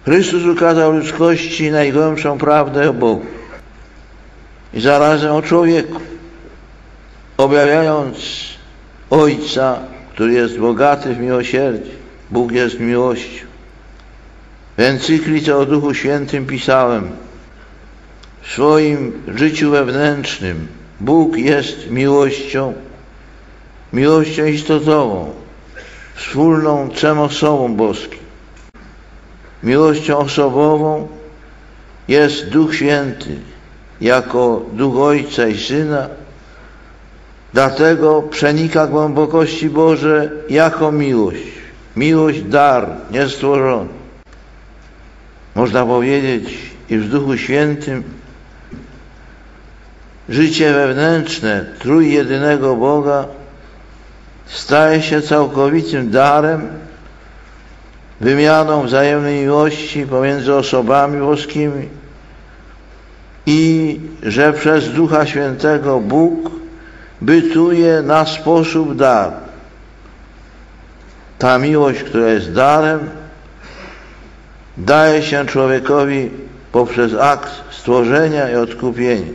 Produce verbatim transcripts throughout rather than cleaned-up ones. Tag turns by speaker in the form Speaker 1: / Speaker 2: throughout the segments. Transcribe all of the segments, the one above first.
Speaker 1: Chrystus ukazał ludzkości najgłębszą prawdę o Bogu i zarazem o człowieku, objawiając Ojca, który jest bogaty w miłosierdzie. Bóg jest miłością. W encyklice o Duchu Świętym pisałem: w swoim życiu wewnętrznym Bóg jest miłością, miłością istotową, wspólną trzem osobom boskim. Miłością osobową jest Duch Święty jako Duch Ojca i Syna, dlatego przenika głębokości Boże jako miłość. Miłość dar, niestworzony. Można powiedzieć, iż w Duchu Świętym życie wewnętrzne trójjedynego Boga staje się całkowitym darem, wymianą wzajemnej miłości pomiędzy osobami boskimi i że przez Ducha Świętego Bóg bytuje na sposób dar. Ta miłość, która jest darem, daje się człowiekowi poprzez akt stworzenia i odkupienia.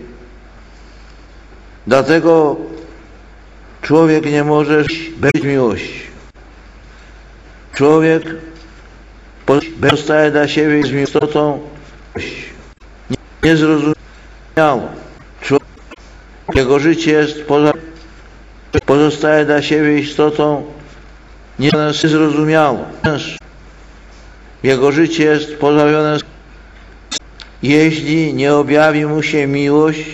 Speaker 1: Dlatego człowiek nie może żyć bez miłości. Człowiek pozostaje dla siebie z istotą niezrozumiałą. Jego życie jest poza, pozostaje dla siebie istotą niezrozumiałą. Jego życie jest pozbawione, jeśli nie objawi mu się miłość,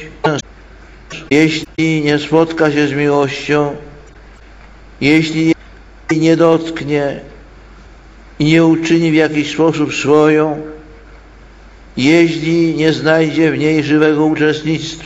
Speaker 1: jeśli nie spotka się z miłością, jeśli jej nie dotknie i nie uczyni w jakiś sposób swoją, jeśli nie znajdzie w niej żywego uczestnictwa.